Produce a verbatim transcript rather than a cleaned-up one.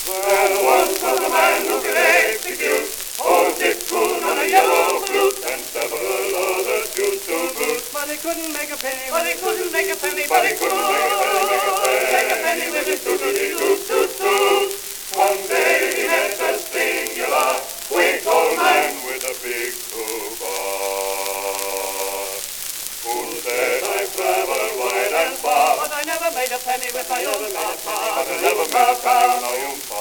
There once was a man who could execute old Dick Coon on a yellow flute, and several other tunes to boot. But he couldn't make a penny, But he couldn't make a penny, but he couldn't make a penny, make a penny, make a penny with his toot-toot-toot, toot-toot. One day he met a singular, weak old man with a big crowbar, who said, I've traveled wide and far, but I never made a penny with my own car. but I never made a penny with my own car.